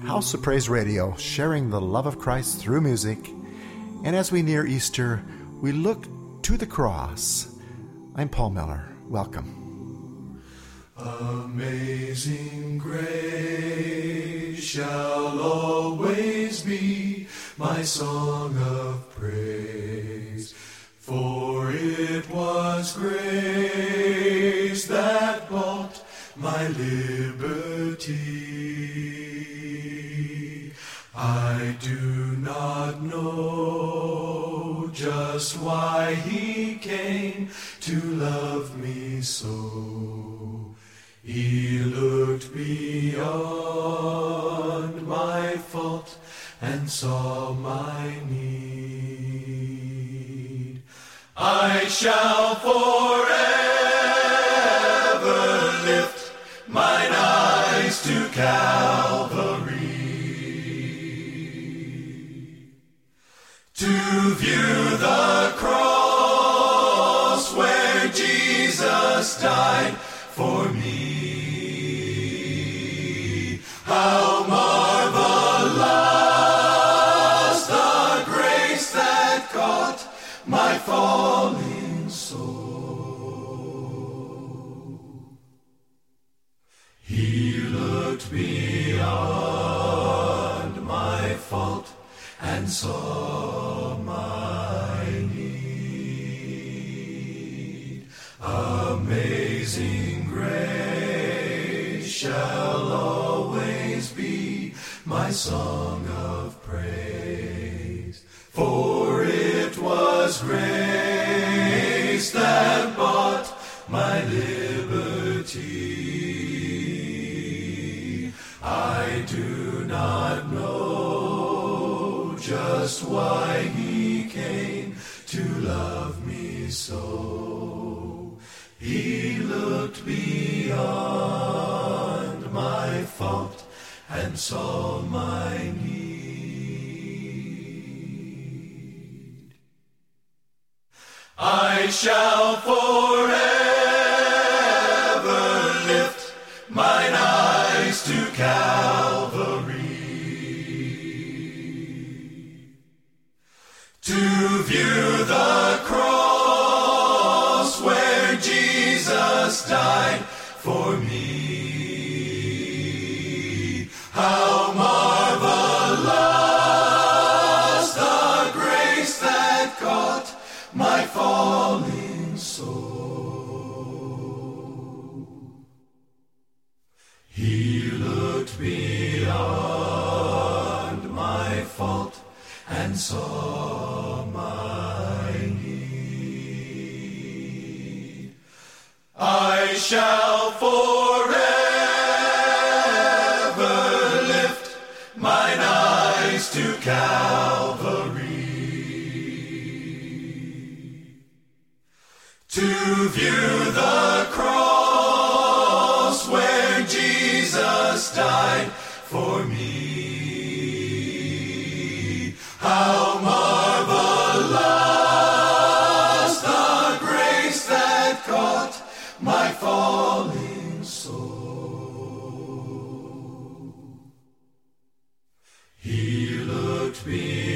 House of Praise Radio, sharing the love of Christ through music. And as we near Easter, we look to the cross. I'm Paul Miller. Welcome. Amazing grace shall always be my song of praise, for it was grace that bought my liberty. I do not know just why he came to love me so. He looked beyond my fault and saw my need. I shall forever lift mine eyes to Calvary, to view the cross where Jesus died for me. How marvelous the grace that caught my falling soul. He looked beyond my fault and saw my need. Amazing grace shall always be my song of praise, for it was grace that bought my liberty. I do not know just why he came to love me so. He looked beyond my fault and saw my need. I shall forever lift mine eyes to Calvary, to view the cross where Jesus died for me. How marvelous the grace that caught my falling soul. He looked beyond my fault and saw my need. I shall forever lift mine eyes to Calvary, to view the cross where Jesus died for me. How marvelous the grace that caught my falling soul. He looked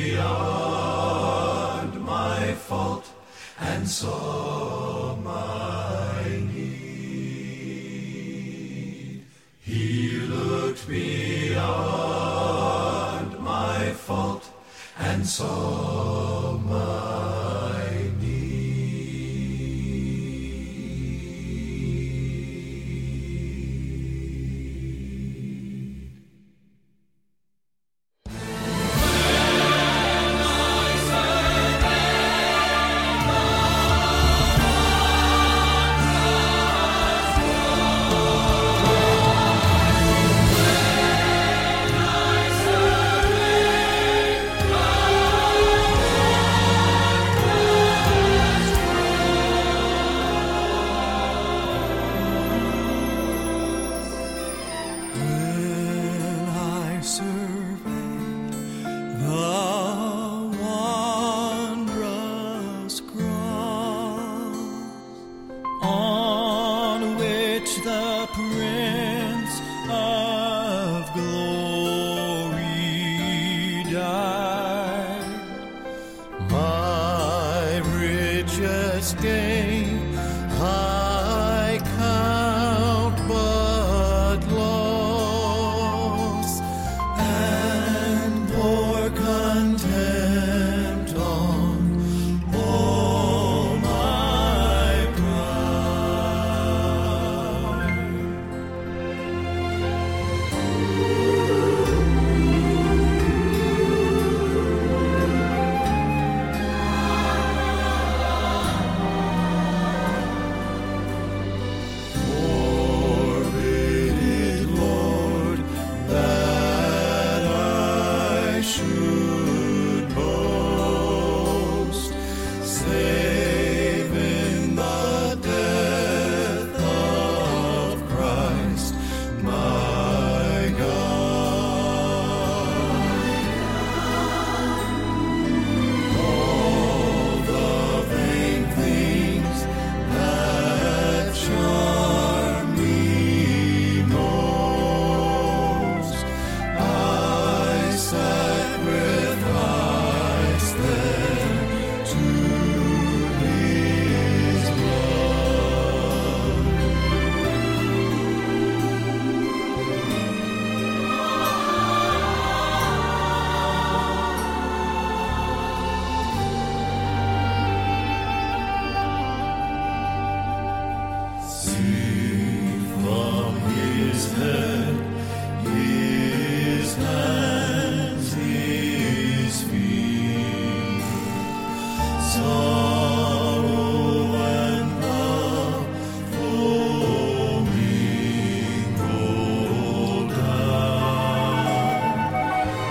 beyond my fault and saw my need. He looked beyond my fault and saw my need. the Prince of Glory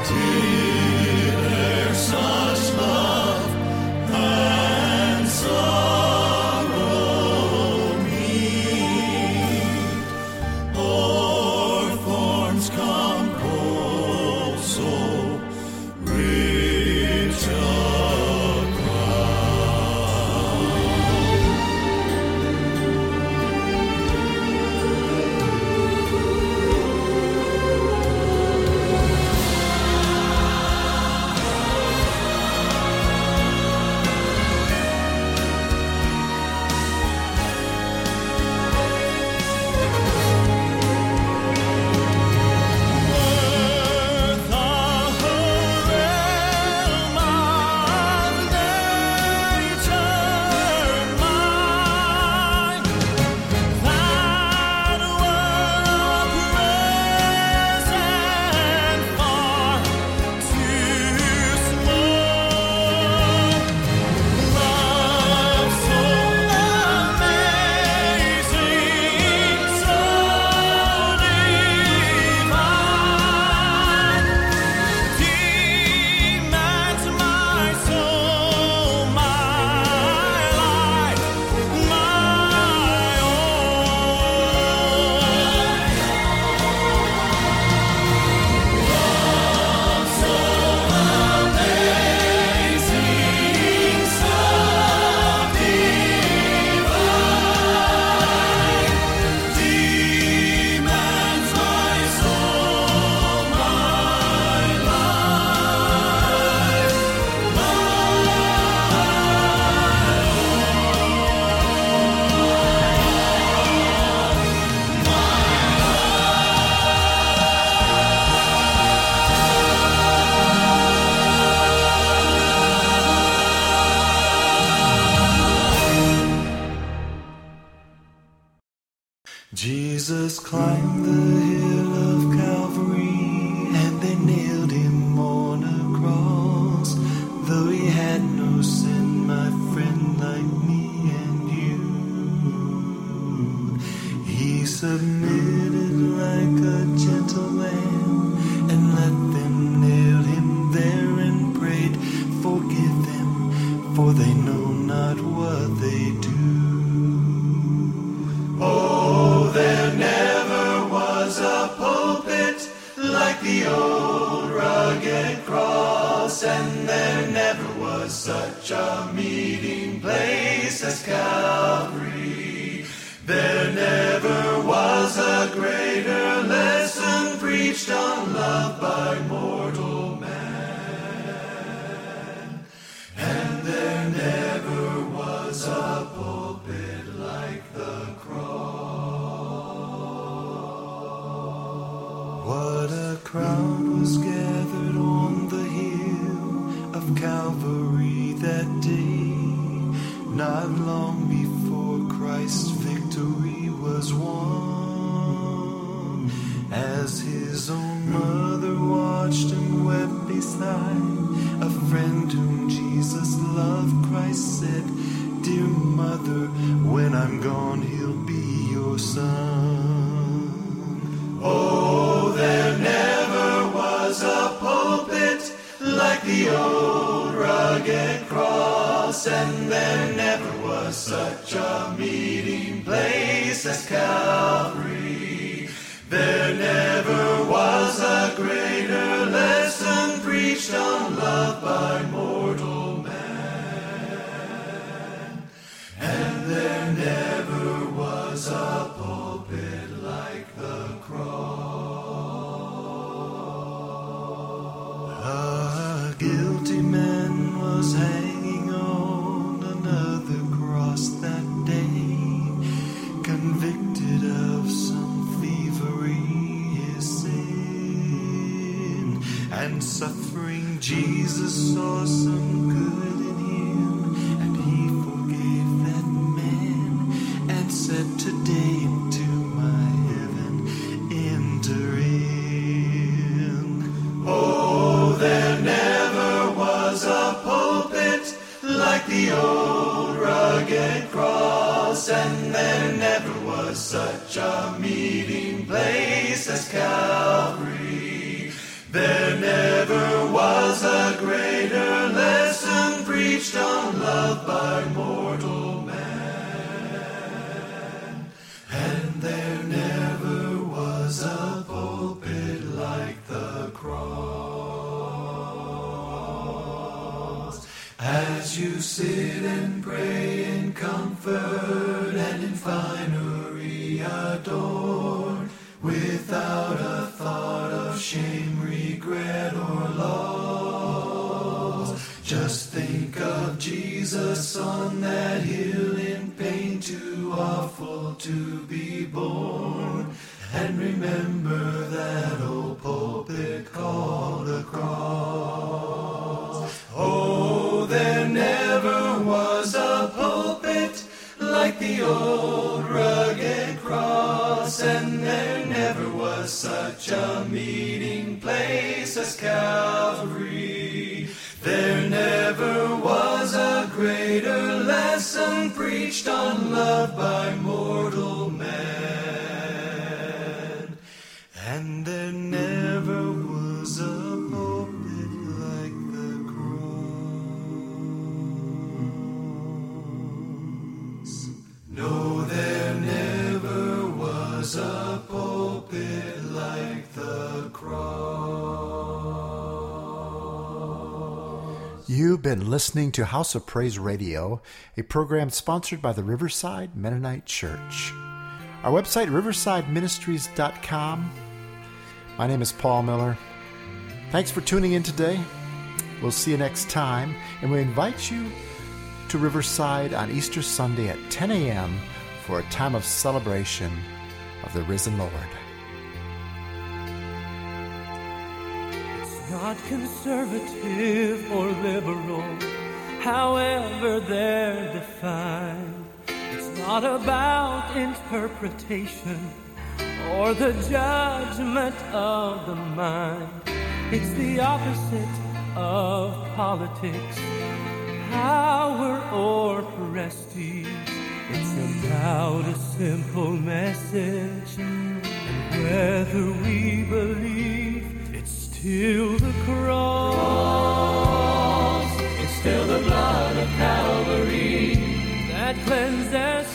Jesus climbed the hill of Calvary, and they nailed him on a cross. Though he had no sin, my friend, like me and you, he submitted like a gentle lamb, and let them nail him there and prayed, "Forgive them, for they know not what they do." Oh, there never was a pulpit like the old rugged cross, and there never was such a meeting place as Calvary. There never was a greater lesson preached on love by mortal man, and there never was a pulpit like the What a crowd was gathered on the hill of Calvary that day, not long before Christ's victory was won. As his own mother watched and wept beside a friend whom Jesus loved, Christ said, "Dear mother, when I'm gone, he'll be your son." Oh, there never was a pulpit like the old rugged cross, and there never was such a meeting place as Calvary. There never was a greater lesson preached on love by mortal man, and there never was a pulpit like the A guilty man was hanging on another cross that day, convicted of some feverish sin, and suffering. Jesus saw some good in him, and he forgave that man, and said, "Today into my heaven enter in." Oh, there never was a pulpit like the old rugged cross, and there never was such a meeting place as Calvary. There never preached on love by mortal man. And there never was a pulpit like the cross. As you sit and pray in comfort and in finery adorned, without a thought of shame, regret, or loss, just think of Jesus on that hill in pain too awful to be borne, and remember that old pulpit called a cross. Oh, there never was a pulpit like the old rugged cross, and there never was such a meeting place as Calvary. There never was a greater lesson preached on love by mortal man. And there never was a pulpit like the cross. No, there never was a pulpit like the cross. You've been listening to House of Praise Radio, a program sponsored by the Riverside Mennonite Church. Our website, riversideministries.com. My name is Paul Miller. Thanks for tuning in today. We'll see you next time, and we invite you to Riverside on Easter Sunday at 10 a.m. for a time of celebration of the risen Lord. It's not conservative or liberal, however they're defined. It's not about interpretation or the judgment of the mind. It's the opposite of politics, power or prestige. It's about a simple message, and whether we believe, it's still the cross. It's still the blood of Calvary that cleanses